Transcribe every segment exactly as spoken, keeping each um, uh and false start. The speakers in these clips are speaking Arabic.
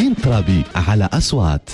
زين ترابي على أصوات.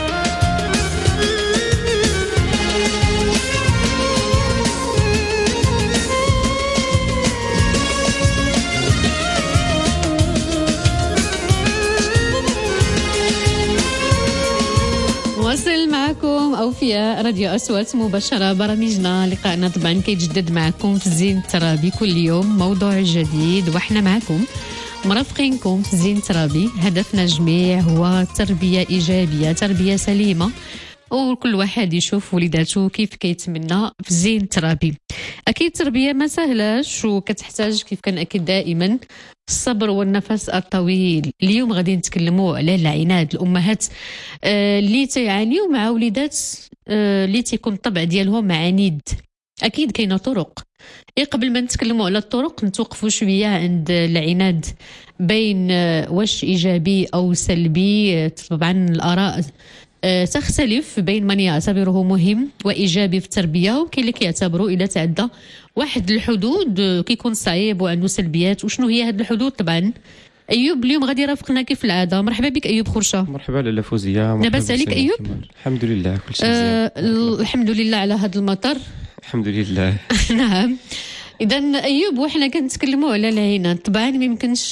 واصل معكم أوفياء راديو أصوات مباشرة. برامجنا لقاءنا طبعا كيتجدد معكم في زين ترابي كل يوم موضوع جديد، وإحنا معكم مرافقينكم في زين ترابي. هدفنا جميع هو تربية إيجابية، تربية سليمة، وكل واحد يشوف وليداته كيف كيتمنى في زين ترابي. أكيد التربية ما سهلاش وكتحتاج كيف كان أكيد دائما الصبر والنفس الطويل. اليوم غادي نتكلموا على العناد، الأمهات آه اللي تيعانيو مع وليدات آه اللي تيكون الطبع ديالهم عنيد. أكيد كاينة طرق. إيه قبل ما نتكلموا على الطرق نتوقفوا شوية عند العناد بين آه واش إيجابي أو سلبي. آه طبعا الآراء أه تختلف بين من يعتبره مهم وإيجابي في التربية وكاين اللي كيعتبروا إذا تعدى واحد الحدود أه كيكون صعيب وعنده سلبيات. وشنو هي هاد الحدود؟ طبعا أيوب اليوم غادي يرافقنا كيف العادة. مرحبا بك أيوب خرشة. مرحبا لاله فوزية. لاباس عليك أيوب؟ الحمد لله كل شيء مزيان. أه الحمد لله على هذا المطر. الحمد لله. نعم. إذا أيوب وإحنا كنتكلموا على العناد، طبعا ما يمكنش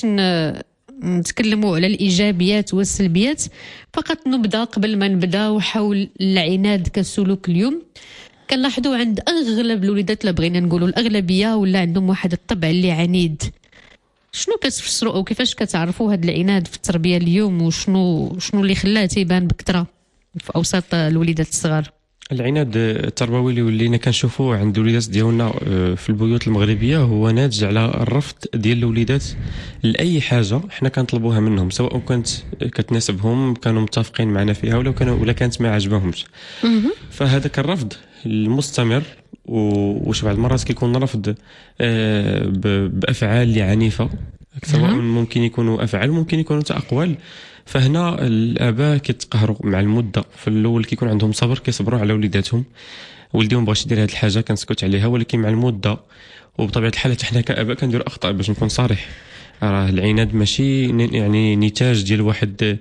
نتكلموا على الإيجابيات والسلبيات، فقط نبدأ قبل ما نبدأ حول العناد كسلوك. اليوم كنلاحظوا عند أغلب الوليدات، لا بغينا نقولوا الأغلبية، ولا عندهم واحد الطبع اللي عنيد. شنو كتفسروا أو كيفاش كتعرفوا هذا العناد في التربية اليوم، وشنو شنو اللي خلاه تيبان بكثرة في أوسط الوليدات الصغار؟ العناد التربوي اللي ولينا كنشوفوه عند الوليدات ديالنا في البيوت المغربيه هو ناتج على الرفض ديال الوليدات لاي حاجه حنا كنطلبوها منهم، سواء كانت كتناسبهم كانوا متفقين معنا فيها ولا كانوا ولا كانت ما عجبهمش. فهذاك الرفض المستمر وش بعض المرات كيكون رفض بافعال اللي عنيفه، سواء ممكن يكونوا افعال ممكن يكونوا اقوال. فهنا الاباء كيتقهروا مع المده. في الاول كيكون عندهم صبر، كيصبروا على وليداتهم، ولديهم بغاش يدير هذه الحاجه كنسكت عليها، ولكن مع المده وبطبيعه الحال حتى حنا كاباء كنديروا اخطاء. باش نكون صريح، راه العناد ماشي يعني نتاج ديال واحد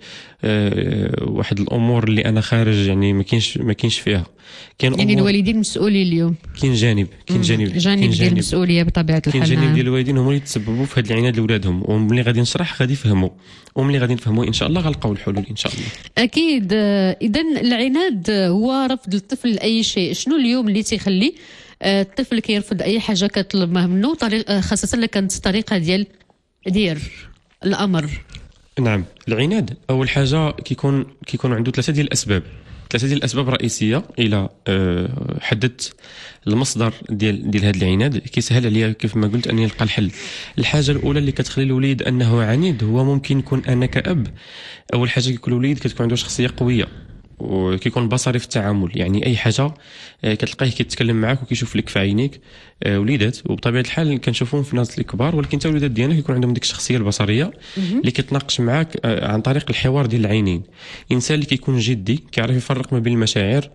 أه واحد الامور اللي انا خارج، يعني ما كاينش ما كاينش فيها. كاين يعني الوالدين مسؤولين اليوم. كاين جانب كاين جانب جانب ديال المسؤوليه بطبيعه الحال. كاين جانب ديال الوالدين هما اللي تسببوا في هذا العناد لاولادهم، وملي غادي نشرح غادي يفهموا، وملي غادي نفهموا ان شاء الله غنلقاو الحلول ان شاء الله. اكيد. اذا العناد هو رفض الطفل لاي شيء. شنو اليوم اللي تيخلي الطفل كيرفض اي حاجه كطلبها منه، طريق خاصه الا كانت الطريقه ديال دير الامر؟ نعم، العناد اول حاجه كيكون كيكون عنده ثلاثه ديال الاسباب ثلاثه ديال الاسباب رئيسيه. الى حددت المصدر ديال ديال هذا العناد كيسهل عليا كيف ما قلت اني نلقى الحل. الحاجه الاولى اللي كتخلي الوليد انه عنيد هو ممكن يكون انا كأب. اول حاجه كيكون الوليد كتكون عنده شخصيه قويه وكيكون بصري في التعامل، يعني اي حاجه كتلقاه كيتكلم معك وكيشوف لك في عينيك. وليدات وبطبيعه الحال كنشوفوهم في الناس الكبار، ولكن حتى الوليدات ديالنا كيكون عندهم ديك الشخصيه البصريه اللي كيتناقش معك عن طريق الحوار ديال العينين. انسان اللي كيكون جدي كيعرف يفرق ما بين المشاعر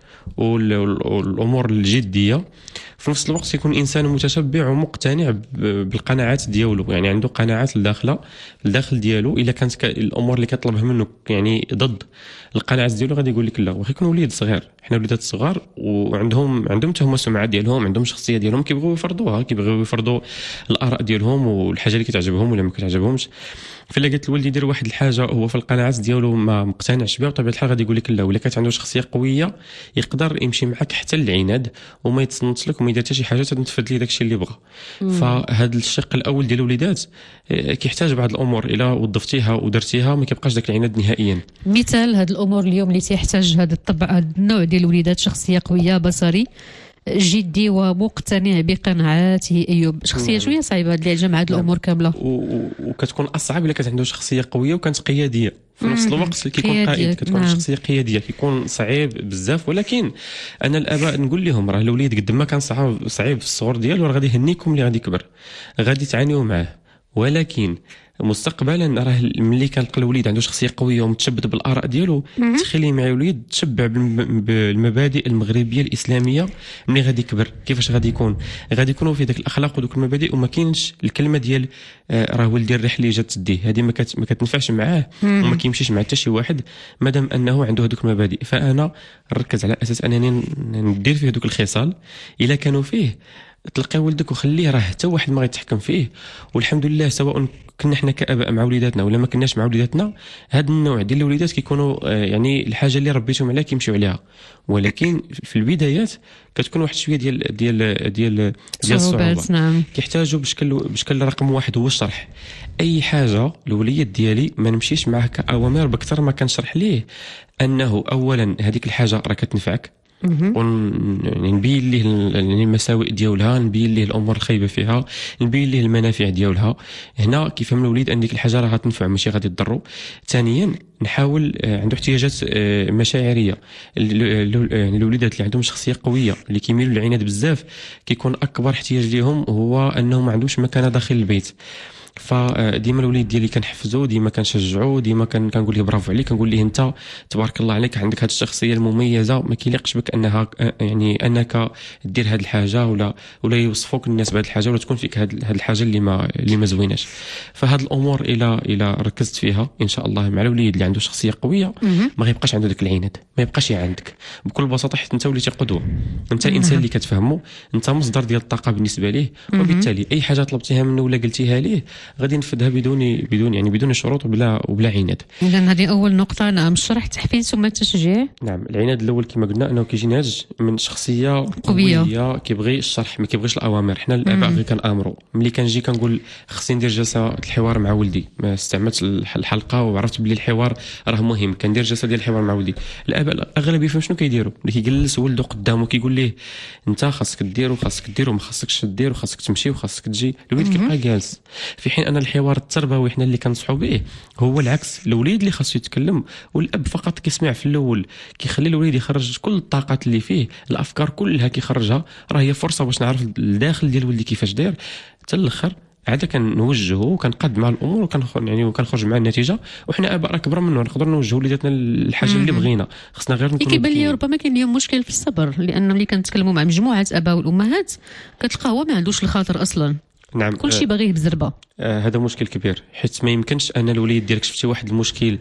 والامور الجديه، في نفس الوقت يكون انسان متشبع ومقتنع بالقناعات ديالو، يعني عنده قناعات الداخله الداخل ديالو. الا كانت الامور اللي كطلبها منه يعني ضد القناعات ديالو غادي يقول لك لا. ويكون وليد صغير، حنا وليدات صغار وعندهم عندهم حتى هما السمعه ديالهم، عندهم شخصيه ديالهم، كيبغيو يفرضوها، كيبغيو يفرضوا الاراء ديالهم والحاجه اللي كتعجبهم ولا ما كتعجبهمش. فالا قلت الولد يدير واحد الحاجه هو في القناعات ديالو ما مقتنعش بها، بطبيعه الحال غادي يقول لك لا. ولا كانت عنده شخصيه قويه يقدر يمشي معك حتى للعناد وما يتصنت لك وما يدير حتى شي حاجه تنفذ لي داكشي اللي بغى. فهذا الشق الاول ديال الوليدات كيحتاج بعض الامور الا وظفتيها ودرتيها ما كيبقاش داك العناد نهائيا. مثال هذه الامور اليوم اللي تيحتاج هذا الطبع، هذا النوع ديال الوليدات، شخصيه قويه، بصري، جدي ومقتنع بقناعاته. ايوب شخصيه شويه صعيبه اللي جمع هذه الامور كامله، وكتكون اصعب الا كانت عنده شخصيه قويه وكانت قياديه في نفس الوقت. كيكون قائد، كتكون نعم. شخصيه قياديه كيكون صعيب بزاف. ولكن انا الاباء نقول لهم راه الوليد قد ما كان صعيب صعيب في الصغر ديالو راه غادي يهنيكم اللي غادي يكبر، غادي تعانيوا معاه ولكن مستقبلا راه ملي كنلقى الوليد عنده شخصيه قويه ومتشبث بالاراء ديالو، تخليه مع الوليد تشبع بالمبادئ المغربيه الاسلاميه. ملي غادي يكبر كيفاش غادي يكون؟ غادي يكونوا في ذاك الاخلاق ودوك المبادئ، وما كاينش الكلمه ديال آه راه ولدي الرحله اللي جات تديه، هذه ما ما كتنفعش معاه وما كيمشيش مع حتى شي واحد مادام انه عنده هذوك المبادئ. فانا نركز على اساس انني ندير فيه هذوك الخصال، الا كانوا فيه تلقى ولدك وخليه، راه حتى واحد ما غيتحكم فيه. والحمد لله سواء كنا حنا كاباء مع وليداتنا ولا ما كناش مع وليداتنا، هذا النوع ديال الوليدات كيكونوا يعني الحاجه اللي ربيتهم عليها كيمشيو عليها. ولكن في البدايات كتكون واحد شويه ديال ديال ديال ديال الصعوبه. نعم. كيحتاجوا بشكل بشكل رقم واحد هو الشرح. اي حاجه الوليد ديالي ما نمشيش معاه كاوامر بكثر ما كنشرح ليه انه اولا هذيك الحاجه راه كتنفعك، ونبين ليه المساوئ ديالها، نبين ليه الامور الخايبه فيها، نبين ليه المنافع ديالها. هنا كيفهم الوليد ان ديك الحاجه راه غتنفع ماشي غادي تضرو. ثانيا نحاول عنده احتياجات مشاعريه. يعني الوليدات اللي عندهم شخصيه قويه اللي كيميلوا للعناد بزاف كيكون اكبر احتياج ليهم هو انهم ما عندهمش مكانه داخل البيت. فديما الوليد ديالي كنحفزو، ديما كنشجعو، ديما كنقول ليه برافو عليك، كنقول ليه انت تبارك الله عليك عندك هذه الشخصيه المميزه، ما كيليقش بك انها يعني انك دير هذه الحاجه ولا ولا يوصفوك الناس بهذه الحاجه ولا تكون فيك هذه الحاجه اللي ما اللي ما زويناش. فهاد الامور الى الى ركزت فيها ان شاء الله مع الوليد اللي عنده شخصيه قويه ما غيبقاش عنده داك العناد، ما يبقاش عندك بكل بساطه، حيت انت وليتي قدوه، انت الانسان اللي كتفهمه، انت مصدر ديال الطاقه بالنسبه ليه، وبالتالي اي حاجه طلبتيها منه ولا قلتيها ليه غادي نفذها بدون بدون يعني بدون شروط وبلا وبلا عناد. اذا هذه اول نقطه. نعم، الشرح، التحفيز ثم التشجيع. نعم، العناد الاول كما قلنا انه كيجي ناتج من شخصيه قويه, قوية كيبغي الشرح ما كيبغيش الاوامر. حنا الاباء غير كنامروا. ملي كنجي كنقول خصني ندير جلسه الحوار مع ولدي، ما استعملت الحلقه وعرفت بلي الحوار راه مهم، كندير جلسه ديال الحوار مع ولدي. الاباء الاغلب يفهم شنو كيديروا، اللي كيجلس ولده قدامه كيقول ليه انت خاصك دير وخاصك دير وما خاصكش دير وخاصك تمشي وخاصك تجي. الوليد كيبقى جالس، في حين ان الحوار التربوي حنا اللي كنصحوا به هو العكس. الوليد اللي خاصو يتكلم والاب فقط كيسمع في الاول، كيخلي الوليد يخرج كل الطاقات اللي فيه، الافكار كلها كيخرجها. راه هي فرصه باش نعرف الداخل ديال ولدي كيفاش داير. حتى الاخر عاده كنوجهه وكنقاد مع الامور وكنخرج يعني وكنخرج مع النتيجه. وحنا اباء كبر منه نقدر نوجهوا وليداتنا الحاجه اللي بغينا، خصنا غير نكونوا. كيبان لي ربما كاين اليوم مشكل في الصبر، لانه ملي كنتكلموا مع مجموعه اباء والامهات كتلقى هو ما عندوش الخاطر اصلا. نعم، كل شيء باغيه بزربه. آه هذا مشكل كبير، حيت ما يمكنش ان الوليد ديالك شفتي واحد المشكل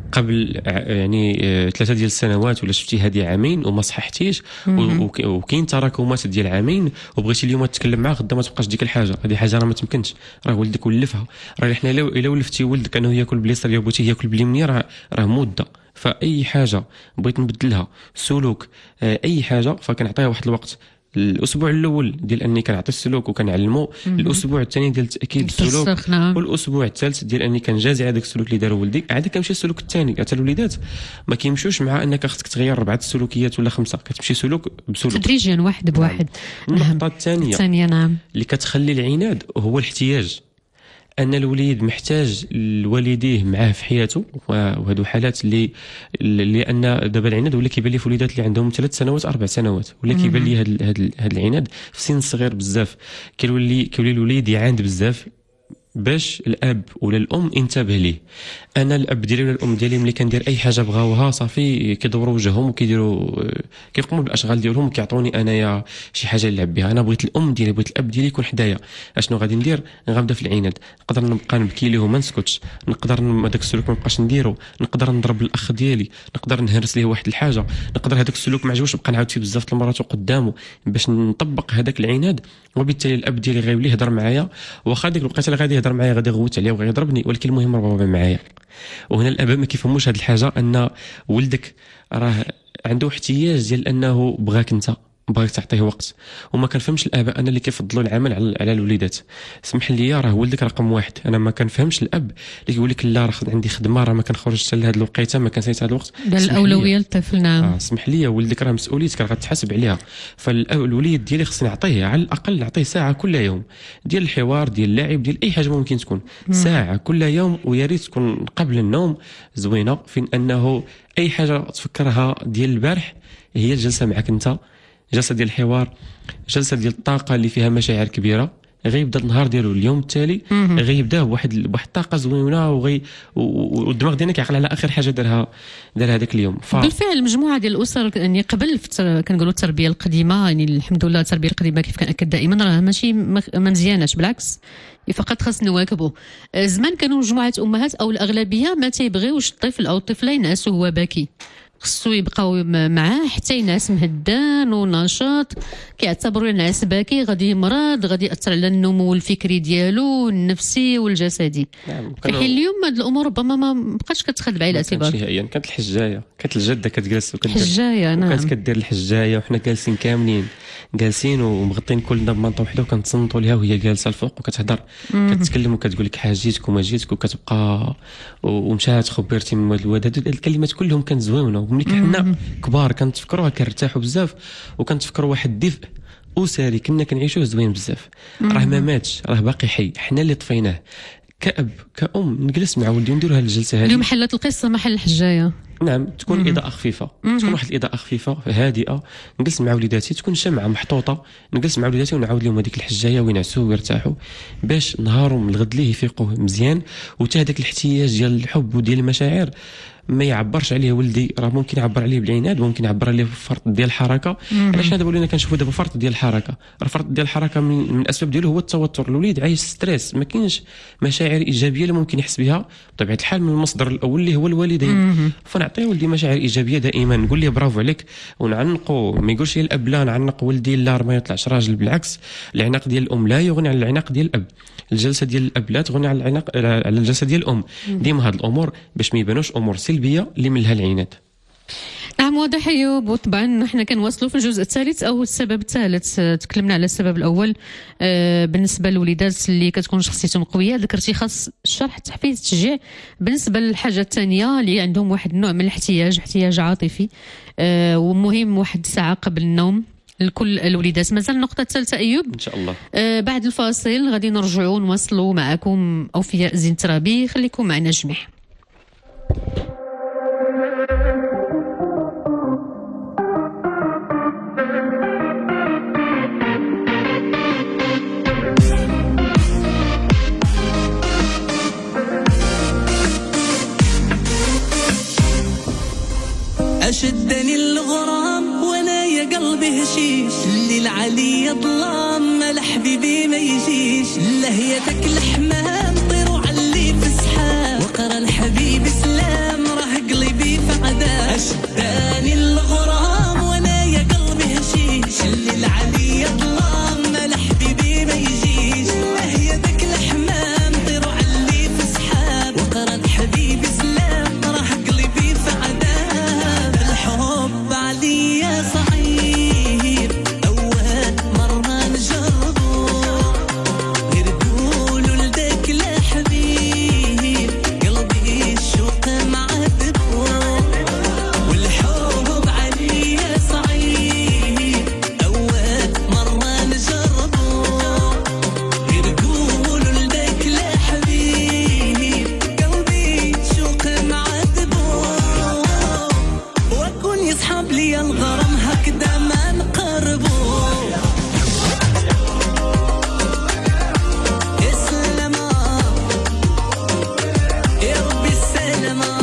قبل يعني آه ثلاثه ديال السنوات ولا شفتي هذه عامين وما صححتيش، وكاين تراكمات ديال عامين وبغيتي اليوم تتكلم معاه غدا ما تبقاش ديك الحاجه. هذه حاجه راه ما تمكنش، راه ولدك ولفها. راه حنا الا ولفتي ولدك انه ياكل باليسار يا بغيتي ياكل باليمين راه راه مده. فاي حاجه بغيت نبدلها سلوك آه اي حاجه فكنعطيها واحد الوقت. الاسبوع الاول ديال اني كنعطي السلوك وكنعلمو، الاسبوع الثاني ديال تاكيد السلوك، والاسبوع الثالث ديال اني كنجازي على داك السلوك اللي دارو ولدي. عاد كنمشي السلوك الثاني. حتى الوليدات ما كيمشوش مع انك خصك تغير اربعه السلوكيات ولا خمسه، كتمشي سلوك بسلوك تدريجيا واحد بواحد. النقطه الثانيه الثانيه نعم اللي كتخلي العناد هو الاحتياج. ان الوليد محتاج لوالديه معاه في حياته، وهادو حالات اللي لان دابا العناد ولا كيبان لي في وليدات اللي عندهم ثلاث سنوات اربع سنوات ولا كيبان لي هاد هاد العناد في سن صغير بزاف. كيولي كيولي الوليد يعاند بزاف باش الاب ولا الام انتبه ليه. انا الاب ديالي ولا الام ديالي ملي كندير اي حاجه بغاوها صافي كيدوروا وجههم وكيديروا كيقوموا بالاشغال ديالهم وكيعطوني انايا شي حاجه نلعب بها. انا بغيت الام ديالي بغيت الاب ديالي يكون حدايا. اشنو غادي ندير؟ غنبدا في العناد. نقدر نبقى نبكي ليه وما نسكتش، نقدر هذاك السلوك ما نبقاش نديرو، نقدر نضرب الاخ ديالي، نقدر نهرس ليه واحد الحاجه، نقدر هذاك السلوك ما عجبوش نبقى نعاود فيه بزاف المرات قدامه باش نطبق هذاك العناد. وبالتالي الاب ديالي غيولي يهضر معايا، واخا ديك الوقيته اللي غادي يهضر معايا غادي يغوت عليا وغيضربني، ولكن المهم راه بابا معايا. وهنا الاباء ما كيفهموش هذه الحاجه، ان ولدك راه عنده احتياج ديال انه بغاك انت، بغاك تعطيه وقت. وما كنفهمش الاباء انا اللي كيفضلوا العمل على على الوليدات. اسمح لي، راه ولدك رقم واحد. انا ما كنفهمش الاب اللي كيقول لك لا راه عندي خدمه راه ما كنخرجش حتى لهاد الوقيته ما كنسيت هذا الوقت. الاولويه للطفل. نعم اه اسمح لي، ولدك راه مسؤوليتك راه غتحاسب عليها. فالوليد ديالي خصني نعطيه على الاقل نعطيه ساعه كل يوم ديال الحوار ديال اللعب ديال اي حاجه ممكن تكون ساعه كل يوم، ويا ريت تكون قبل النوم زوينه، فين انه اي حاجه تفكرها ديال البارح هي الجلسه معك انت، جلسه ديال الحوار، جلسه ديال الطاقه اللي فيها مشاعر كبيره. غيبدا النهار ديالو اليوم التالي غيبداه بواحد بواحد الطاقه زوينه وغي والدماغ ديالنا كيعقل على اخر حاجه دارها دار هذاك اليوم. ف... بالفعل مجموعه ديال الاسر يعني قبل كنقولوا التربيه القديمه، يعني الحمد لله التربيه القديمه كيف كنأكد دائما راه ماشي ما مزياناش، بالعكس فقط خاص نواكبوا. زمان كانوا مجموعه امهات او الاغلبيه ما تيبغيوش الطفل او الطفله ينعسوا وهو باكي، خصو يبقاو معاه حتى ينعس مهدان ونشاط، كيعتبروا النعاس باكي غادي يمرض، غادي ياثر على النمو الفكري ديالو النفسي والجسدي. نعم. في حين اليوم هاد الامور ربما ما بقاش كتخد بعين الاعتبار. نهائيا كانت الحجايه، كانت الجده كتجلس وكدير الحجايه، نعم كانت كدير الحجايه وحنا جالسين كاملين جالسين ومغطين كلنا بمنطقه وحده وكنتصنتوا ليها وهي جالسه الفوق وكتهضر كتكلم وكتقول لك حاجيتك وما جيتك وكتبقى ومشات خبرتي من هاد الواد. هاد الكلمات كلهم كانت زوينه، وملي كنا كبار كنتفكروها كنرتاحوا بزاف وكنتفكروا واحد الدفء اسري كنا كنعيشوه زوين بزاف. راه ما ماتش، راه باقي حي، حنا اللي طفيناه. كأب كأم نجلس مع ولدي ونديروا هذه الجلسه هذه. اليوم حلت القصه محل الحجايه. نعم، تكون مم. اضاءه خفيفه، مم. تكون واحد الاضاءه خفيفه هادئه، نجلس مع وليداتي، تكون شمعه محطوطه، نجلس مع وليداتي ونعاود لهم هذيك الحجايه وينعسوا ويرتاحوا باش نهارهم الغد ليه يفيقوا مزيان. وتا هذاك الاحتياج ديال الحب وديال المشاعر ما يعبرش عليه ولدي، راه ممكن يعبر عليه بالعناد، ممكن يعبر عليه بفرط ديال الحركه. علاش دابا ولينا كنشوفوا دابا فرط ديال الحركه؟ راه الفرط ديال الحركه من, من الاسباب ديالو هو التوتر. الوليد عايش ستريس، ما كاينش مشاعر ايجابيه اللي ممكن يحس بها بطبيعه الحال من المصدر الاول اللي هو الوالدين. فنعطيه ولدي مشاعر ايجابيه دائما، نقول ليه برافو عليك ونعنقوا، ما يقولش لي الاب لا نعنق ولدي لا ما يطلعش راجل. بالعكس، العناق ديال الام لا يغني عن العناق ديال الاب، الجلسه ديال الاب لا تغني على العناق على الجلسه ديال الام. ديما هاد الامور باش ما يبانوش امور سلبيه اللي منها العناد. نعم واضح ايوب. وطبعا احنا كنواصلوا في الجزء الثالث او السبب الثالث. تكلمنا على السبب الاول آه بالنسبه للوليدات اللي كتكون شخصيتهم قويه، ذكرتي خاص الشرح التحفيز التشجيع. بالنسبه للحاجه الثانيه اللي عندهم واحد النوع من الاحتياج، احتياج عاطفي آه ومهم واحد ساعه قبل النوم لكل الوليدات. مازال النقطه الثالثه ايوب ان شاء الله آه بعد الفاصل غادي نرجعوا نواصلوا معكم اوفياء زين ترابي. خليكم معنا جميع. أشدني الغرام وانا يا قلبي هشيش، الليل علي ظلام ما لحبيبي ما يجيش، لهيتك الحمام طيروا علي في سحاب، وقرا الحبيب سلام راه قلبي في عذاب. أشدني الغرام وانا يا قلبي هشيش، الليل علي ظلام ما لحبيبي ما يجيش، لهيتك الحمام طيروا علي في سحاب، وقرا الحبيب سلام راه قلبي في عذاب. الحب عليا صعيب أول مرة نجربه، غير قولوا لداك الحبيب قلبي الشوق معذبه. والحب عليا صعيب أول مرة نجربه، غير قولوا لداك الحبيب قلبي الشوق معذبه. وكون يصحاب لي الغرام هكذا ما نقربو. يا سلامة يا ربي السلامة،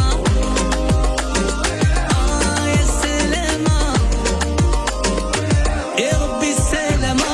آه يا سلامة يا ربي السلامة.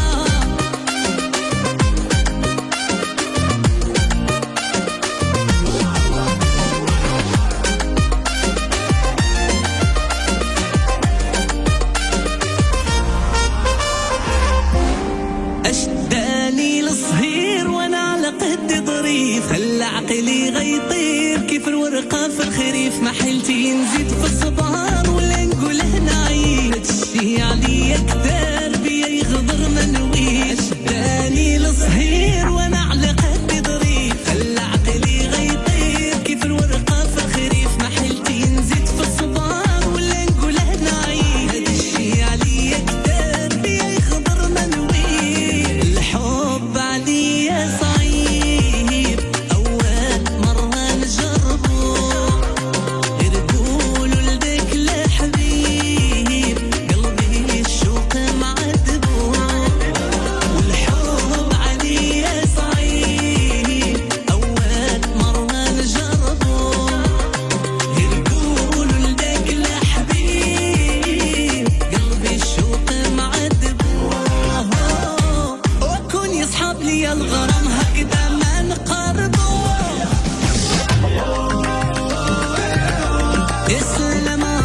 أشداني الصهير وانا على قد ظريف، خلى عقلي غيطير كيف الورقة في الخريف، ما حيلتي نزيد في الصبار ولا نقوله نعيب، هادشي عليا كدار بيا يغدر ما نويش. أشداني الصهير وانا على قد ظريف، خلى عقلي غيطير كيف الورقة في الخريف، ما حيلتي نزيد في الصبار ولا نقوله نعيب، هادشي عليا كدار بيا يغدر ما نويش. الحب عليا صعيب أول مرة نجربه، غير قولوا لداك الحبيب قلبي الشوق يا سلامة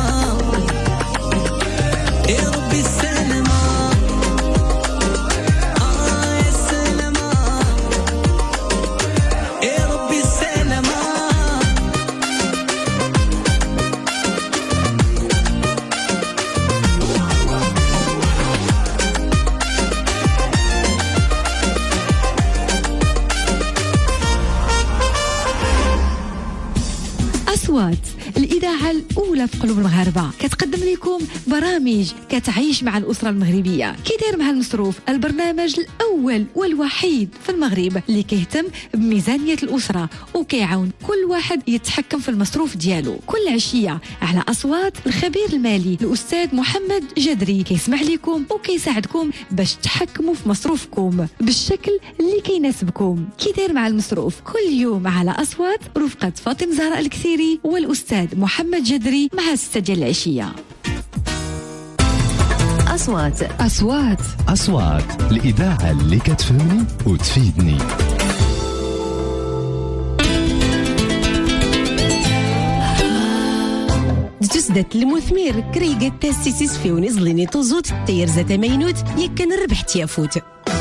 يا ربي السلامة آه يا سلامة يا ربي السلامة أصوات الإذاعة الأولى في قلوب المغاربة كتقدم لكم برامج كتعيش مع الأسرة المغربية. كيدير مع المصروف البرنامج الأول والوحيد في المغرب اللي كيهتم بميزانية الأسرة وكيعاون كل واحد يتحكم في المصروف ديالو. كل عشية على أصوات الخبير المالي الأستاذ محمد جدري كيسمع لكم وكيساعدكم باش تحكموا في مصروفكم بالشكل اللي كيناسبكم. كيدير مع المصروف كل يوم على أصوات رفقة فاطمة زهراء الكثيري والأستاذ محمد جدري مع الستة ديال العشية. أصوات أصوات أصوات الإذاعة اللي كتفهمني وتفيدني. تسدت المثمر كريقة تاسيسيس في ونزليني توزوت تير زات مينوت يكن الربح تيافوت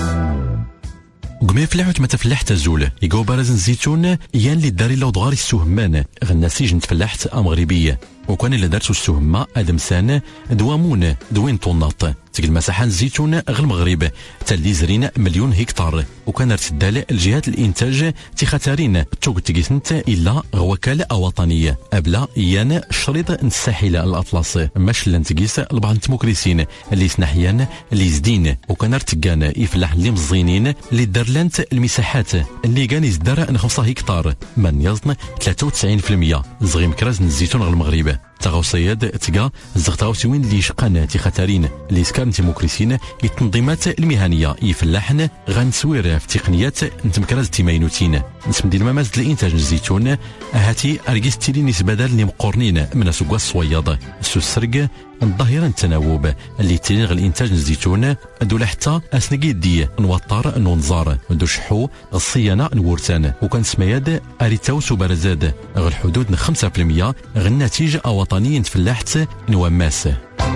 قمي فلاحوت ما تفلحت الزولة يقو بارز الزيتون يان اللي داري لو دغاري السهمان غنا سيجن تفلحت أمغربية وكان اللي دارتو السهمة أدمسان دوامون دوين طوناط تقل مساحة الزيتون غير المغرب تالي زرين مليون هكتار وكان ارتدال الجهات الانتاج تخاترين توق تقيسنت الا وكالة وطنية ابلا يان الشريط الساحلة الاطلس ماش لان تقيس البعض التموكريسين اللي سنحيان اللي زدين وكان ارتقان يفلح اللي مزينين اللي دار لانت المساحات اللي كان يزدر خمسة هكتار من يزن ثلاثة وتسعين بالمئة زغيم كراز الزيتون غير المغرب تغوصياد تقا زغتاوسوين اللي شقان تخاترين اللي سكان تيموكريسين التنظيمات المهنيه يفلاحن غنسوير في تقنيات نتمكراز تيماينوتين نسمدي الممازد الانتاج الزيتون هاتي ارجيس تيلي نسبه اللي مقورنين من سوق الصوياض سو السرق الظاهرة التناوب اللي تلغ الانتاج الزيتون دولا حتى اسنقي دي نوطر نونزار دو شحو الصيانه نورتان وكان سمياد اريتاو سوبرزاد غير الحدود خمسة بالمئة غير النتيج وطني تفلاحت نواماس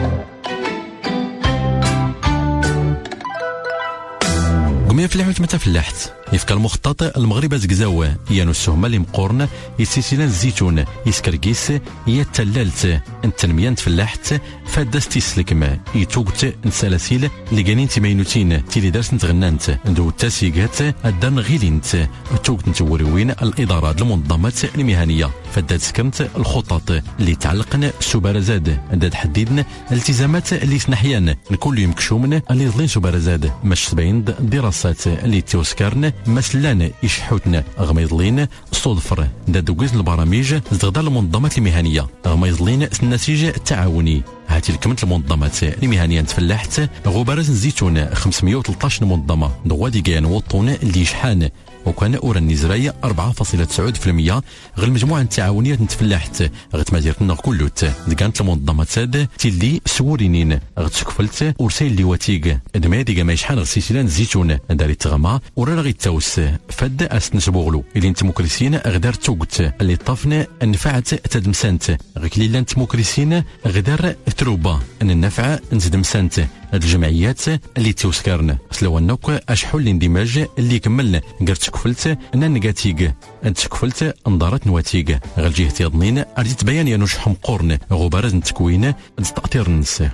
قمي فلاحوت متى فلاحت يفكر المخطط المغرب زكزاوة يانو السهمة اللي مقورن يسيسيلان الزيتون يسكركيس يتلالت التنمية تفلاحت فادس تيسلكما يتوقت نسالاسيل اللي قانين تيمينوتين تيلي دارس نتغنانت دو تاسيقات الدرن غيلينت توقت نتوروين الإدارات المنظمات المهنية فادات سكنت الخطط اللي تعلقن سوبرزاد داد حديدن الالتزامات اللي سنحيان نكون يمكشومن اللي ظلين سوبرزاد مش سبعين دراسات اللي توسكرن مسلان يشحوتنا غميضلين صدفر داد دوكيز البرامج زغدار المنظمات المهنية غميضلين النتيجة التعاوني هاتي الكمنت المنظمات المهنية تفلحت غبارز الزيتون خمسمئة وثلاثة عشر منظمة دوادي كان وطون اللي يشحان وكان أورا النزراية أربعة فاصلة تسعة بالمئة غير المجموعة التعاونية نتفلحت غت مديرتنا كلوت كانت المنظمة تاد تيلي سورينين غتسكفلت ورسيل اللي واتيق دمادي ما يشحن غسيسلان الزيتون داري تغما ورا غي التوس فد أسنس بوغلو اللي نتموكريسين غدار توقت اللي طافنا النفعت تدمسانت غكليلا نتموكريسين غدار تروبا ان النفع نزدمسانت الجمعيات اللي توسكرن سلوانوك اشحول الاندماج اللي كملنا قرت كفلت ان نيجاتيغ انت كفلت انظارت نواتيغ غير جهه يضنين اريد بيان يا نشح مقورن غبارز نتكوين تاثير الناس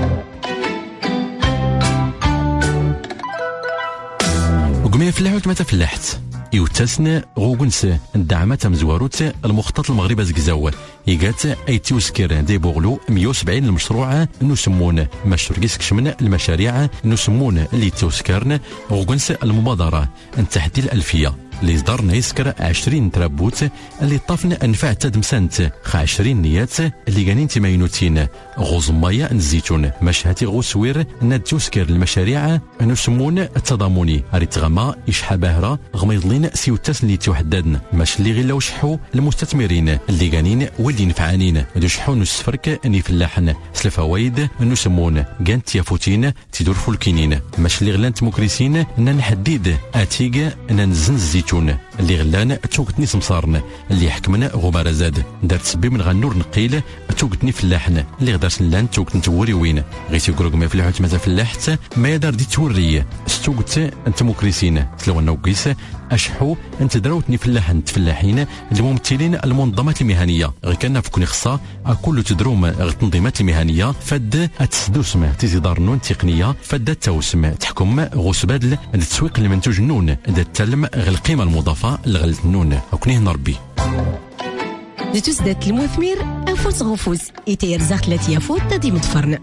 وقمي فلاحوت ما تفلحت يوتسن غوغنس الدعمات مزواروت المخطط المغرب زكزاوة يقات اي تيوسكر دي بوغلو مئة وسبعين المشروع نسمون مشروع كشمن المشاريع نسمون اللي تيوسكرن غوغنس المبادرة التحدي الألفية اللي صدرنا يسكر عشرين ترابوت اللي طافنا انفع تدمسانت خ عشرين نيات اللي قانين تيماينوتين غوزمايا الزيتون مشهاتي غوسوير ناديوسكر المشاريع نسمون التضامني ريتغما يشحى باهرة غميضلين سيوتاس اللي توحدادن ماش اللي غير لو شحو المستثمرين اللي قانين واللي نفعانين دو شحو نسفرك اني فلاحن سلفوايد نسمون قانت يافوتين تدور فولكينين ماش اللي غلان تموكريسين نحديد اتيق ننزن الزيتون الزيتون اللي غلان توقتني سمصارن اللي حكمنا غبار زاد دارت سبي من غنور نقيل توقتني فلاحن اللي غدرت لان توقتن توري وين غيتي كروك ما فلاحت مازال فلاحت ما يدار دي توري استوقت انت مكريسين تلو نوقيس اشحو انت دروتني فلاحن تفلاحين الممثلين المنظمات المهنيه غير كان فكوني خصا كل تدروم التنظيمات المهنيه فد اتسدوسم تيزيدار نون تقنيه فد توسم تحكم غسبادل التسويق المنتوج نون التلم غير القيمه المضافه لغلت النون وكنيه نربي لتسدات المثمر أفوت غفوز إتير زاخت التي يفوت تدي مدفرن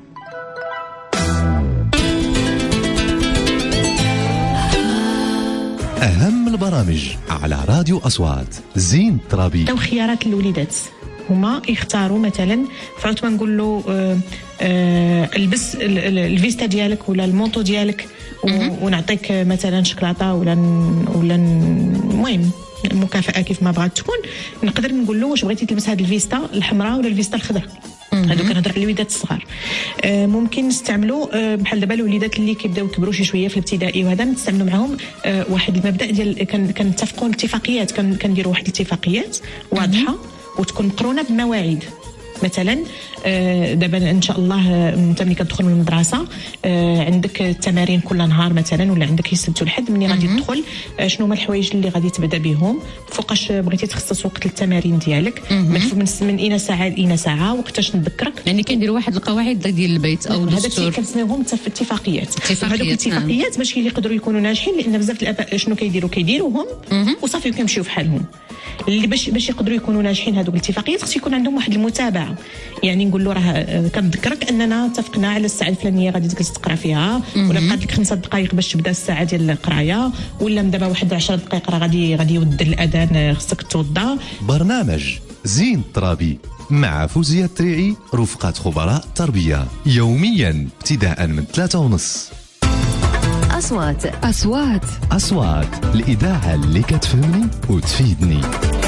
أهم البرامج على راديو أصوات زين ترابي. أو خيارات الوليدات هما يختاروا مثلا فعوت ما نقول له آه آه البس الفيستا ديالك ولا المونطو ديالك ونعطيك مثلا شوكولاته ولا ولا المهم مكافأة كيف ما بغات تكون نقدر نقول له واش بغيتي تلبس هذه الفيستا الحمراء ولا الفيستا الخضراء. هادو كنهضر على الوليدات الصغار. آه ممكن نستعملوا آه بحال دابا الوليدات اللي كيبداو يكبروا شي شويه في الابتدائي وهذا نستعملوا معاهم آه واحد المبدا ديال كنتفقوا اتفاقيات كنديروا واحد الاتفاقيات واضحه وتكون مقرونه بمواعيد. مثلا دابا ان شاء الله انت ملي كتدخل من المدرسه عندك التمارين كل نهار مثلا ولا عندك السبت والحد ملي غادي تدخل شنو هما الحوايج اللي غادي تبدا بهم فوقاش بغيتي تخصص وقت للتمارين ديالك من من اين ساعه لاين ساعه وقتاش نذكرك يعني كنديروا واحد القواعد ديال البيت او هذا الشيء كنسميوهم اتفاقيات هذوك الاتفاقيات باش اللي يقدروا يكونوا ناجحين لان بزاف الاباء شنو كيديروا كيديروهم وصافي وكيمشيو في حالهم اللي باش باش يقدروا يكونوا ناجحين هذوك الاتفاقيات خص يكون عندهم واحد المتابعه يعني نقول له راه كنذكرك اننا اتفقنا على الساعه الفلانيه غادي تجلس تقرا فيها ولا بقات لك خمسة دقائق باش تبدا الساعه ديال القرايه ولا دابا واحد عشر دقائق راه غادي غادي يود الاذان خصك توضا. برنامج زين ترابي مع فوزية التريعي رفقة خبراء تربية يوميا ابتداء من ثلاثة ونص. أصوات أصوات أصوات الإذاعة اللي كتفهمني وتفيدني.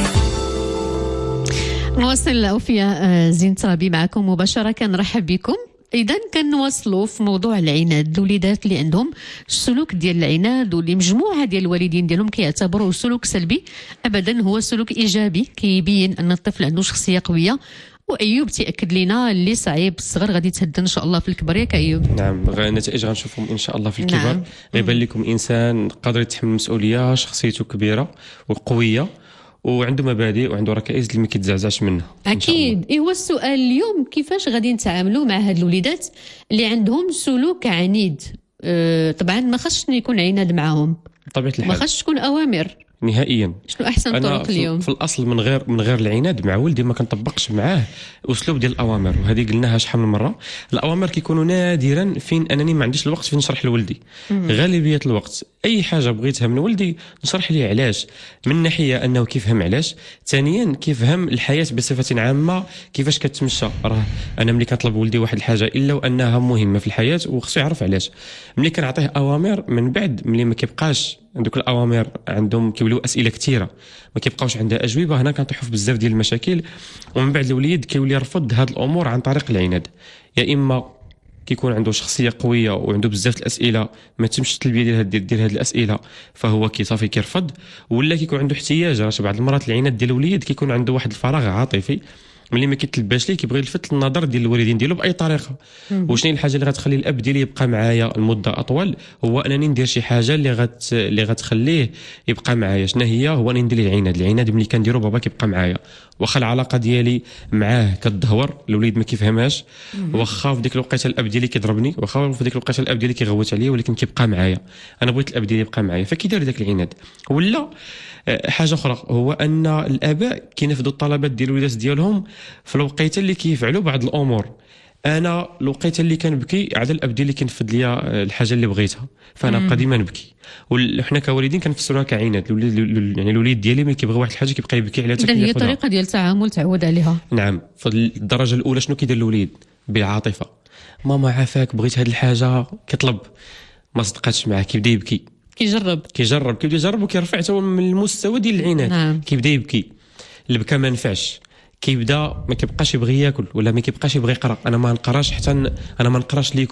نواصل الأوفياء زين ترابي معكم مباشرة. كنرحب بكم. إذا كنواصلوا في موضوع العناد الوليدات اللي عندهم السلوك ديال العناد واللي مجموعة ديال الوالدين ديالهم كيعتبروه سلوك سلبي. أبدا هو سلوك إيجابي كيبين أن الطفل عنده شخصية قوية. وأيوب تأكد لنا اللي صعيب الصغر غادي يتهدى إن شاء الله في الكبر ياك أيوب. نعم النتائج غنشوفهم إن شاء الله في الكبر. نعم. غيبان لكم إنسان قادر يتحمل المسؤولية شخصيته كبيرة وقوية وعنده مبادئ وعنده ركائز اللي ما كيتزعزعش منها. اكيد. ايه هو السؤال اليوم كيفاش غادي نتعاملوا مع هاد الوليدات اللي عندهم سلوك عنيد. أه طبعا ما خصش يكون عناد معاهم بطبيعه الحال ما خصش تكون اوامر نهائيا. شنو احسن طرق اليوم؟ في الاصل من غير من غير العناد مع ولدي ما كنطبقش معاه اسلوب ديال الاوامر وهذه قلناها شحال من مره. الاوامر كيكونوا نادرا فين انني ما عنديش الوقت فين نشرح لولدي. غالبيه الوقت اي حاجه بغيتها من ولدي نشرح ليه علاش من ناحيه انه كيفهم علاش ثانيا كيفهم الحياه بصفه عامه كيفاش كتمشى. راه انا ملي كنطلب ولدي واحد الحاجه الا وانها مهمه في الحياه وخصو يعرف علاش. ملي كنعطيه اوامر من بعد ملي ما كيبقاش عندك الاوامر عندهم كيوليو اسئله كثيره ما كيبقاوش عندها اجوبه هنا كنطيحوا في بزاف ديال المشاكل ومن بعد الوليد كيولي يرفض هذه الامور عن طريق العناد. يا اما كيكون عنده شخصيه قويه وعنده بزاف الاسئله ما تمش التلبيه ديال هذه ديال هذه الاسئله فهو كيصافي كيرفض ولا كيكون عنده احتياج. راه بعض المرات العناد ديال الوليد كيكون عنده واحد الفراغ عاطفي ملي ما كيتلباش ليه كيبغي يلفت النظر ديال الوالدين ديالو باي طريقه. وشنو الحاجه اللي غتخلي الاب ديالي يبقى معايا المده اطول هو انني ندير شي حاجه اللي غت اللي غتخليه يبقى معايا. شنو هي؟ هو انني ندير العناد. العناد ملي كنديرو بابا كيبقى معايا واخا العلاقه ديالي معاه كتدهور الوليد ما كيفهمهاش واخا في ديك الوقيته الاب ديالي كيضربني واخا في ديك الوقيته الاب ديالي كيغوت عليا ولكن كيبقى معايا. انا بغيت الاب ديالي يبقى معايا فكيدير داك العناد. ولا حاجه اخرى هو ان الاباء كينفذوا الطلبات ديال الوليدات ديالهم في الوقيته اللي كيفعلوا بعض الامور. انا الوقيته اللي كنبكي على الاب ديالي كينفذ لي الحاجه اللي بغيتها فانا بقى ديما نبكي. وحنا كوالدين كنفسروها كعناد. يعني الوليد ديالي ملي كيبغي واحد الحاجه كيبقى يبكي عليها حتى كياخذها. هي طريقه ديال التعامل تعود عليها. نعم. في الدرجه الاولى شنو كيدير الوليد؟ بالعاطفه ماما عافاك بغيت هذه الحاجه كطلب ما صدقاتش معاه كيبدا يبكي كيجرب كيجرب كيبدا يجرب وكيرفع حتى من المستوى ديال العناد. نعم. كيبدا يبكي البكا ما نفعش كيبدا ما كيبقاش يبغي ياكل ولا ما كيبقاش يبغي يقرا. انا ما نقراش حتى انا ما نقراش ليكم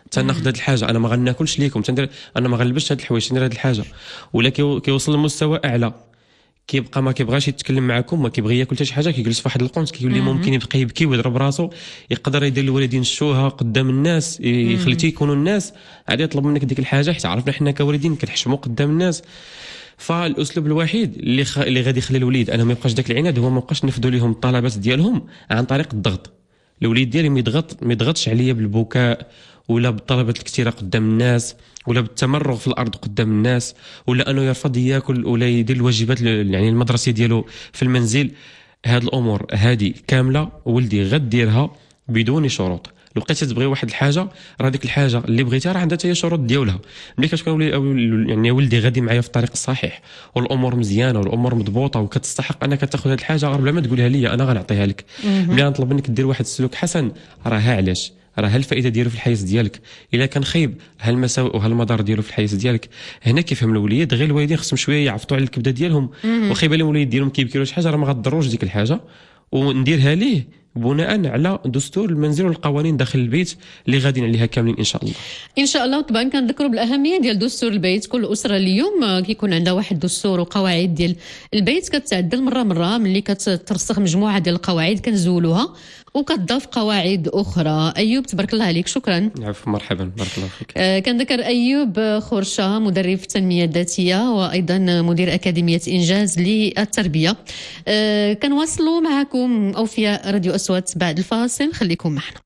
تناخذ هذه الحاجه، انا ما غناكلش ليكم، تندير انا ما غنلبسش هذه الحوايج، تندير هذه الحاجه. ولا كيوصل لمستوى اعلى، كيبقى ما كيبغاش يتكلم معكم، ما كيبغي ياكل حتى شي حاجه، كيجلس في واحد القنت، كيولي ممكن يبقى يبكي ويضرب راسو، يقدر يدير الوالدين الشوهه قدام الناس، يخليتي يكونوا الناس عادي يطلب منك ديك الحاجه، حيت عرفنا حنا كوالدين كنحشموا قدام الناس. فالاسلوب الوحيد اللي خ... اللي غادي يخلي الوليد انا ما يبقاش داك العناد هو ما يبقاش نفذوا لهم الطلبات ديالهم عن طريق الضغط. الوليد ديالي ما يضغط ما يضغطش عليا بالبكاء ولا بالطلبات الكثيره قدام الناس ولا بالتمرغ في الارض قدام الناس ولا انه يرفض ياكل ولا يدير الواجبات يعني المدرسيه ديالو في المنزل. هاد الامور هذه كامله ولدي غديرها بدون شروط. لو بقيتي تبغي واحد الحاجه راه ديك الحاجه اللي بغيتها راه عندها حتى هي شروط ديالها. ملي كتكون يعني ولدي غادي معايا في الطريق الصحيح والامور مزيانه والامور مضبوطه وكتستحق انك تاخذ هذه الحاجه غير بلا ما تقولها لي انا غنعطيها لك. ملي غنطلب منك دير واحد السلوك حسن راه ها علاش، راه ها الفائده ديالو في الحياه ديالك. الا كان خايب ها المساوئ وها المضار ديالو في الحياه ديالك. هنا كيفهم الوليد غير الوالدين خصهم شويه يعفطوا على الكبده ديالهم وخايب عليهم الوليد ديالهم كيبكيو شي حاجه راه ما غضروش ديك الحاجه ونديرها ليه بناء على دستور المنزل والقوانين داخل البيت اللي غاديين عليها كاملين ان شاء الله. ان شاء الله. طبعا كنذكروا بالاهميه ديال دستور البيت. كل اسره اليوم كيكون عندها واحد دستور وقواعد ديال البيت كتعدل مره مره. ملي كترسخ مجموعه ديال القواعد كنزولوها وكتضاف قواعد اخرى. ايوب تبارك الله عليك، شكرا. عفوا مرحبا بارك الله فيك. آه كنذكر ايوب خورشه مدرب التنميه الذاتيه وايضا مدير اكاديميه انجاز للتربيه. آه كنواصلوا معكم اوفياء راديو أصوات بعد الفاصل، خليكم معنا.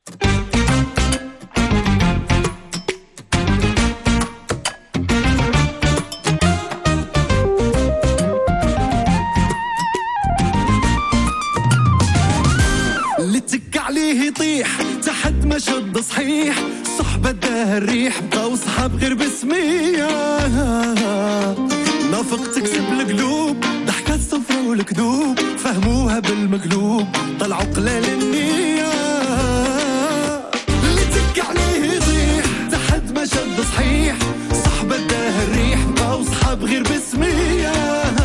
اللي تك عليه يطيح تحت ما شد صحيح، صحبة داه الريح بقاو صحاب غير بسمية، نافق تكسب القلوب ضحكات صفرا والكذوب فهموها بالمقلوب طلعوا قلال النية. اللي تك عليه يطيح تحت ما شد صحيح، صحبة داه الريح بقاو صحاب غير بسمية،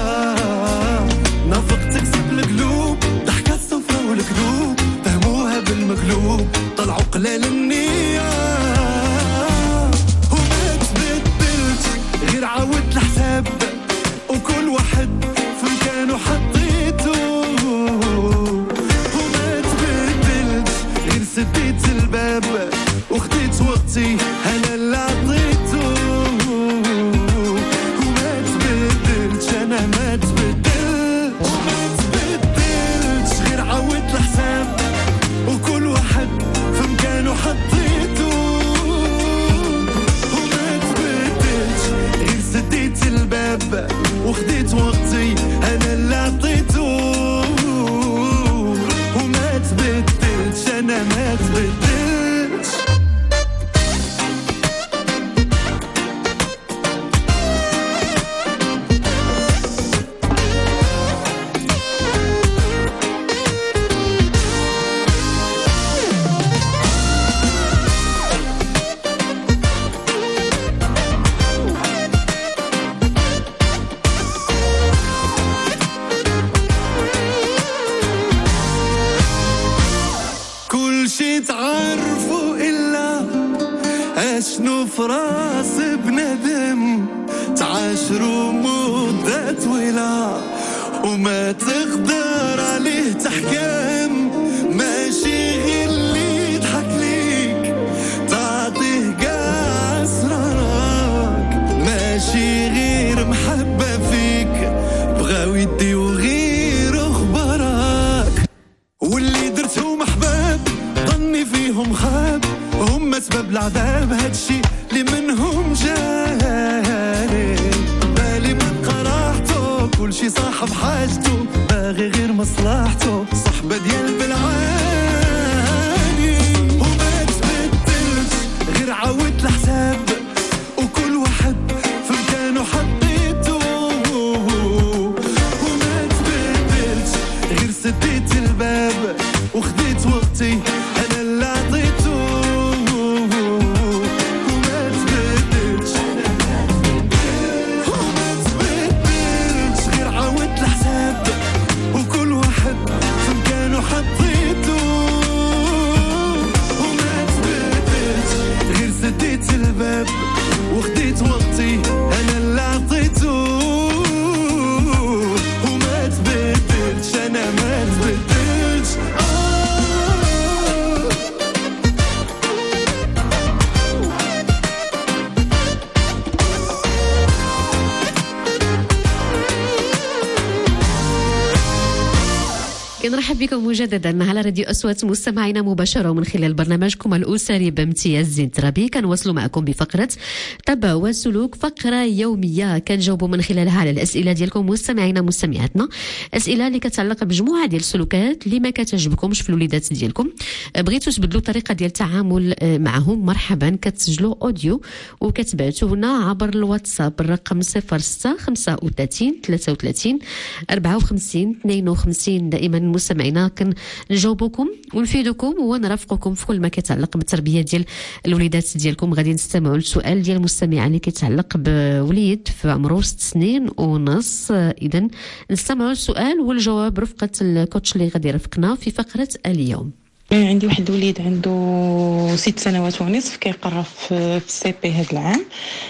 نافق تكسب القلوب ضحكات صفرا والكذوب فهموها بالمقلوب طلعوا قلال النية. وما تبدلت غير عودت الحساب وكل واحد في مكانه حطيته، وما تبدلت غير سديت الباب وخديت وقتي انا اللي عطيته، وما تبدلت انا ما تبدلت، وما تبدلت غير عودت الحساب وكل واحد في مكانه حطيته، وما تبدلت غير سديت الباب وخديت وقتي انا اللي عطيته، وما تبدلت انا ما تبدلت. تعرفوا إلا أشنو فراس بندم، تعاشروا مدة طويلة وما تقدر عليه تحكم، ماشي غير اللي يضحك ليك تعطيه قاع أسرارك، ماشي غير محبة فيك بغاو يديو غير أخبارك، واللي درتهم أحباب ظني فيهم خاب هم سبب العذاب، هادشي اللي منهم جاري بالي من قراحته، كل شي صاحب حاجته باغي غير مصلحته، صحبة ديال بالعاني. وما تبدلش غير عودت الحساب وكل واحد في مكانه حطيته، وما تبدلش غير سديت الباب وخديت وقتي انا اللي عطيته، وما تبدلش وما تبدلش غير عودت الحساب وكل واحد في مكانه حطيته، وما تبدلش غير الشباب وخديت وقتي انا اللي عطيته وما تبدلش انا ما تبدلش نرحب بكم مجددا على راديو أصوات مستمعينا مباشرة من خلال برنامجكم الأسري بامتياز زين ترابي. كنواصلوا معكم بفقرة طب والسلوك، فقرة يومية كنجاوبوا من خلالها على الأسئلة ديالكم مستمعينا مستمعاتنا، أسئلة اللي كتعلق بمجموعة ديال السلوكات اللي ما كتعجبكمش في الوليدات ديالكم، بغيتوا تبدلوا طريقة ديال التعامل معهم، مرحبا، كتسجلوا أوديو وكتبعتوا هنا عبر الواتساب الرقم صفر ستة خمسة وثلاثين ثلاثة وثلاثين أربعة وخمسين اثنين وخمسين. دائما مستمعينا كنجاوبكم ونفيدكم ونرافقكم في كل ما كيتعلق بالتربيه ديال الوليدات ديالكم. غادي نستمعوا للسؤال ديال المستمع اللي كيتعلق بوليد في عمره ست سنين ونص. اذا نستمعوا للسؤال والجواب رفقه الكوتش اللي غادي يرافقنا في فقره اليوم. عندي واحد وليد عنده ست سنوات ونصف كيقرا في السي بي هذا العام.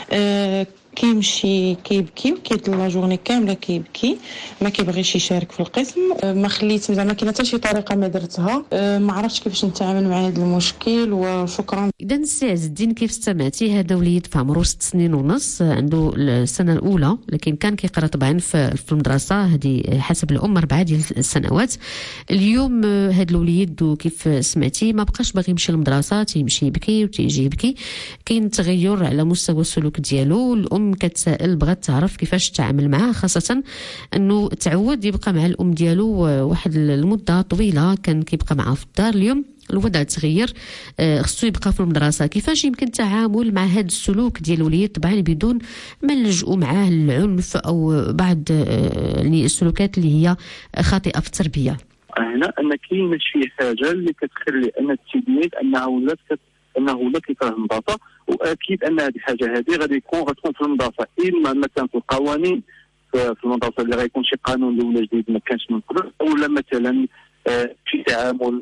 أه كيمشي كيبكي كيدير لا جورني كامله كيبكي، ما كيبغيش يشارك في القسم. ما خليت زعما كاينه حتى شي طريقه ما درتها، ما عرفتش كيفاش نتعامل مع هذا المشكل وشكرا. اذا سي عز الدين كيف استمعتي، هذا وليد في عمره ست سنين ونص، عنده السنه الاولى، لكن كان كيقرا طبعا في في المدرسه هذه حسب الام اربعه ديال السنوات. اليوم هذا الوليد وكيف سمعتي ما بقاش باغي يمشي للمدرسه، تيمشي يبكي وتيجي يبكي، كاين تغير على مستوى السلوك ديالو. الام كتسائل بغات تعرف كيفاش تتعامل معاه، خاصه انه تعود يبقى مع الام ديالو واحد المده طويله، كان كيبقى معها في الدار. اليوم الوضع تغير، خصو يبقى في المدرسه. كيفاش يمكن التعامل مع هذا السلوك ديال الوليد طبعا بدون ما نلجؤوا معاه للعنف او بعض السلوكات اللي هي خاطئه في التربيه؟ هنا ان كاين شي حاجه اللي كتخلي ان التلميذ انها ولات انه ولا كيكره المدرسه، واكيد ان هذه الحاجه هذه غادي يكون غتكون في المدرسه، اما مثلا في القوانين في المدرسه اللي غيكون شي قانون اللي ولا جديد ما كانش من قبل، اولا مثلا شي تعامل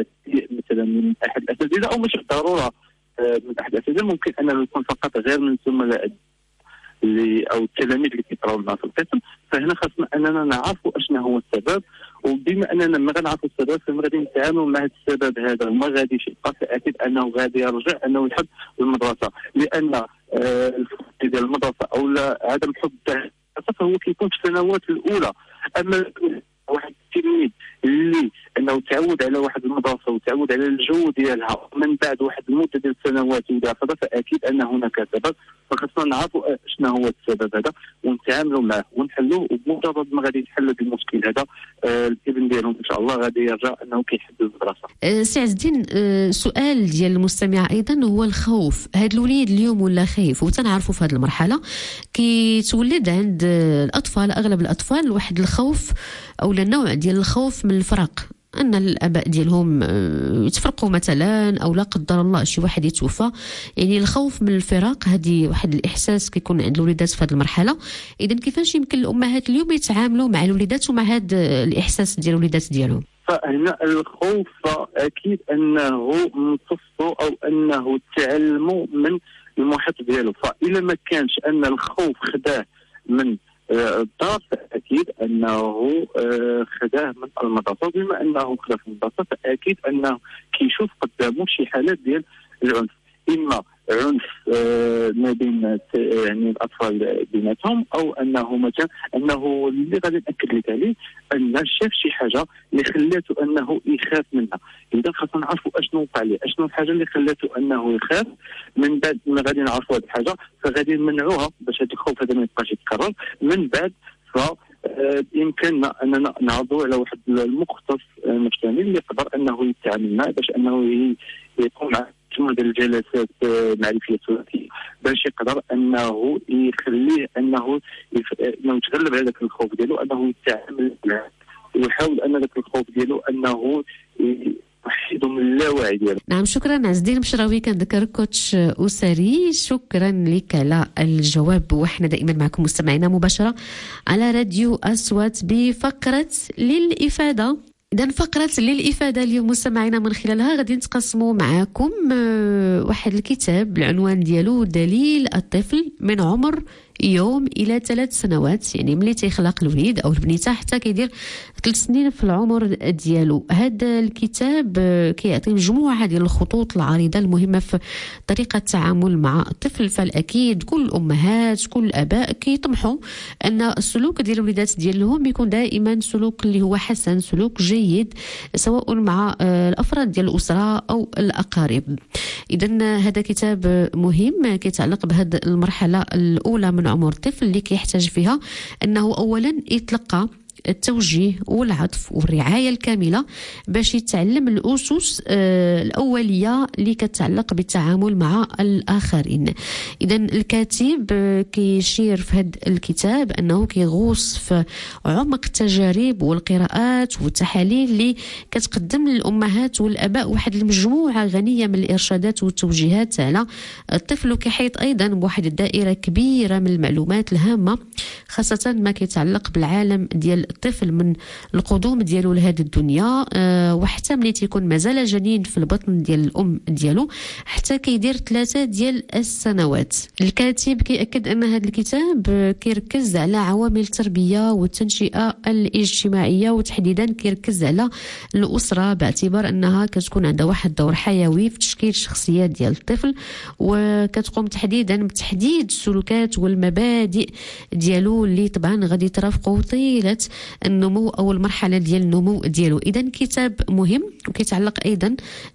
مثلا من احد الاساتذه، او مش بالضروره من احد الاساتذه، ممكن انه يكون فقط غير من الزملاء اللي او التلاميذ اللي كيقراو لنا في القسم. فهنا خاصنا اننا نعرفوا اشنا هو السبب، وبما اننا ما غنعرفوا السبب فغادي نتعاملوا مع هذا السبب هذا، وما غاديش يبقى فاكيد انه غادي يرجع انه يحب المدرسه، لان آه الفقد ديال المدرسه او لا عدم حب المدرسه فهو كيكون في السنوات الاولى. اما واحد التلميذ اللي انه تعود على واحد المدرسه وتعود على الجو ديالها من بعد واحد المده ديال السنوات وداخله، فاكيد ان هناك سبب، فخصنا نعرفوا شنو هو السبب هذا ونتعاملوا معه ونحلوه. وبمجرد ما غادي يتحل المشكل هذا آه الابن ديالهم ان شاء الله غادي يرجع انه كيحب المدرسه. أه سي عز الدين، أه سؤال ديال المستمع ايضا هو الخوف. هذا الوليد اليوم ولا خايف، وتنعرفوا في هذه المرحله كيتولد عند الاطفال اغلب الاطفال واحد الخوف او النوع ديال الخوف من الفراق، ان الاباء ديالهم يتفرقوا مثلا، او لا قدر الله شي واحد يتوفى. يعني الخوف من الفراق هذه واحد الاحساس كيكون عند الوليدات في هذه المرحله. اذا كيفاش يمكن الامهات اليوم يتعاملوا مع الوليدات ومع هذا الاحساس ديال الوليدات ديالهم؟ فهنا الخوف اكيد انه امتصوا او انه تعلموا من المحيط ديالو، فاذا ما كانش ان الخوف خداه من الدار فاكيد انه خداه من المدرسه، بما انه خداه في المدرسه فاكيد انه كيشوف قدامه شي حالات ديال العنف، اما عنف ما بين يعني الاطفال بيناتهم، او انه مثلا انه اللي غادي ناكد لك عليه ان شاف شي حاجه اللي خلاته انه يخاف منها. اذا خاصنا نعرفوا اشنو وقع ليه، اشنو الحاجه اللي خلاته انه يخاف. من بعد ما غادي نعرفوا هذه الحاجه فغادي نمنعوها باش هذا الخوف هذا ما يبقاش يتكرر. من بعد ف بإمكاننا أننا نعرضوا على واحد المختص نفساني اللي يقدر أنه يتعامل معه باش أنه يقوم مع مجموعة ديال الجلسات معرفية ثلاثية باش يقدر أنه يخليه أنه يتغلب على ذاك الخوف ديالو، أنه يتعامل معه ويحاول أن ذاك الخوف ديالو أنه وحيدوا من اللاوعي ديالو. نعم، شكرا عز الدين مشراوي، كنذكر كوتش أسري، شكرا لك على الجواب. وحنا دائما معكم مستمعينا مباشرة على راديو أصوات بفقرة للإفادة. إذا فقرة للإفادة اليوم مستمعينا من خلالها غادي نتقسموا معاكم واحد الكتاب العنوان ديالو دليل الطفل من عمر يوم الى ثلاث سنوات، يعني ملي تيخلق الوليد او البنيته حتى كيدير ثلاث سنين في العمر ديالو. هذا الكتاب كيعطي مجموعه ديال الخطوط العريضه المهمه في طريقه التعامل مع الطفل. فالاكيد كل الامهات كل الاباء كيطمحوا ان السلوك ديال الوليدات ديالهم يكون دائما سلوك اللي هو حسن، سلوك جيد، سواء مع الافراد ديال الاسره او الاقارب. اذا هذا كتاب مهم كيتعلق بهذه المرحله الاولى من عمر الطفل اللي كيحتاج فيها انه اولا يتلقى التوجيه والعطف والرعاية الكاملة باش يتعلم الأسس الأولية اللي كتعلق بالتعامل مع الآخرين. إذا الكاتب كيشير في هذا الكتاب أنه كيغوص في عمق التجارب والقراءات والتحاليل اللي كتقدم للأمهات والآباء واحد المجموعة غنية من الإرشادات والتوجيهات على الطفل، وكيحيط أيضا بواحد الدائرة كبيرة من المعلومات الهامة خاصة ما كيتعلق بالعالم ديال الطفل من القدوم ديالو لهذه الدنيا أه وحتى ملي تيكون مازال جنين في البطن ديال الام ديالو حتى كيدير ثلاثه ديال السنوات. الكاتب كيأكد ان هذا الكتاب كيركز على عوامل التربيه والتنشئه الاجتماعيه، وتحديدا كيركز على الاسره باعتبار انها كتكون عندها واحد الدور حيوي في تشكيل الشخصيه ديال الطفل، وكتقوم تحديدا بتحديد السلوكات والمبادئ ديالو اللي طبعا غادي ترافقه طيله النمو او المرحله ديال النمو ديالو. اذا كتاب مهم وكيتعلق ايضا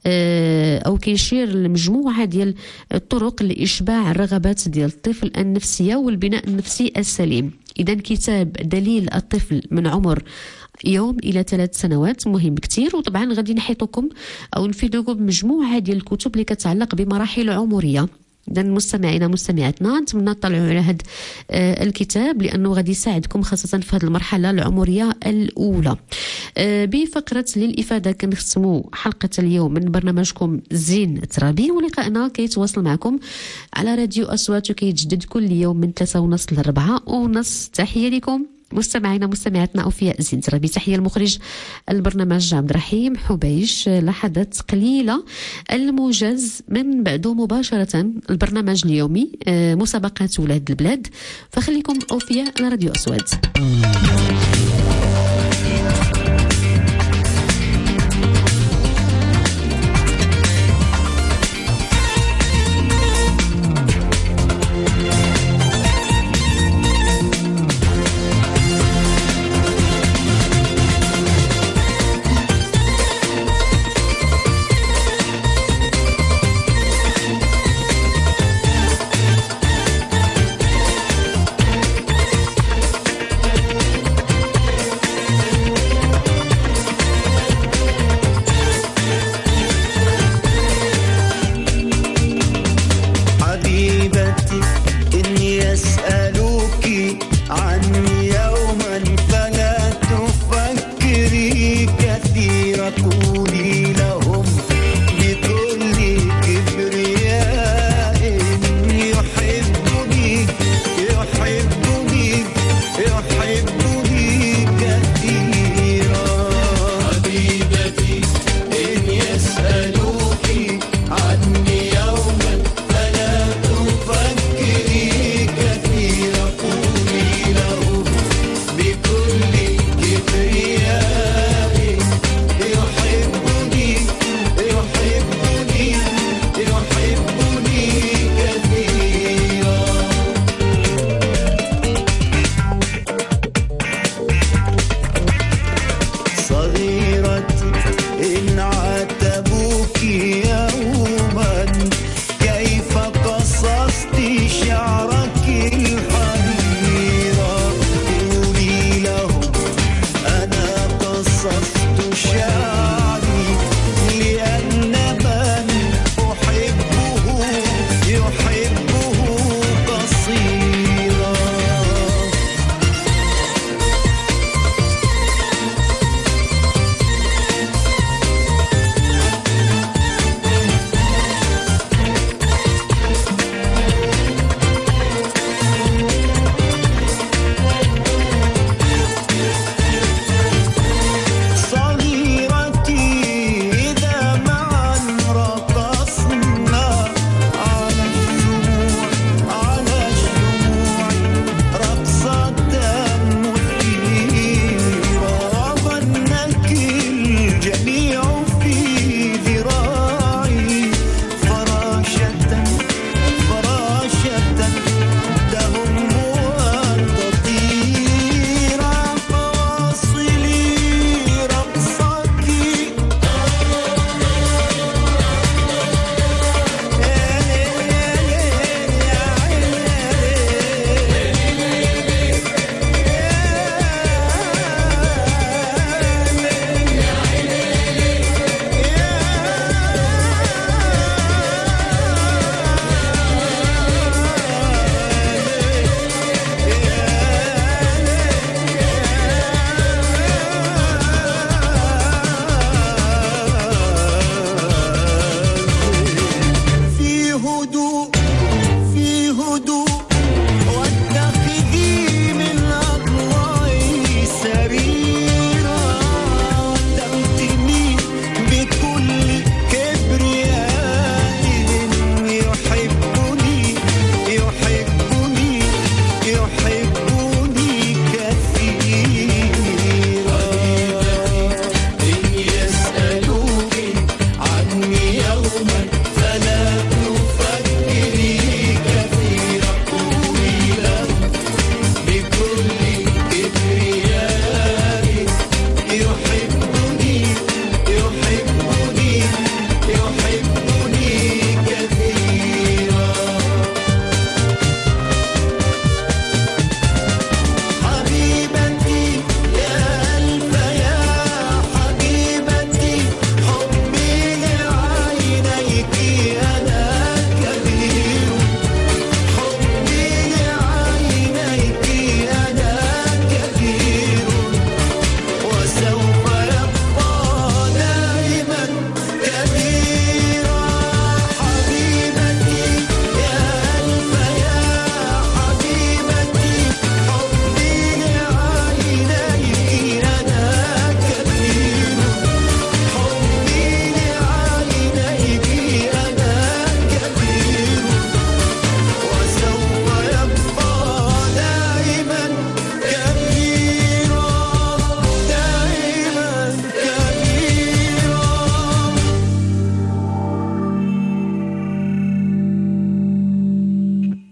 او كيشير لمجموعه ديال الطرق لاشباع الرغبات ديال الطفل النفسيه والبناء النفسي السليم. اذا كتاب دليل الطفل من عمر يوم الى ثلاث سنوات مهم كتير، وطبعا غادي نحيطكم او نفيدكم بمجموعه ديال الكتب اللي كتعلق بمراحل عمريه. إذا مستمعينا مستمعاتنا نتمنى تطلعوا على هذا آه الكتاب لأنه غادي يساعدكم خاصة في هذه المرحلة العمرية الأولى. آه بفقرة للإفادة كنختموا حلقة اليوم من برنامجكم زين ترابي، ولقائنا كيتواصل معكم على راديو أصوات وكيتجدد كل يوم من ثلاثة ونص لأربعة ونص. تحية لكم مستمعينا مستمعاتنا أوفياء زين ترابي. تحية المخرج البرنامج عبد الرحيم حبيش. لحظات قليلة الموجز من بعده مباشرة البرنامج اليومي مسابقات ولاد البلاد، فخليكم أوفياء على راديو أصوات.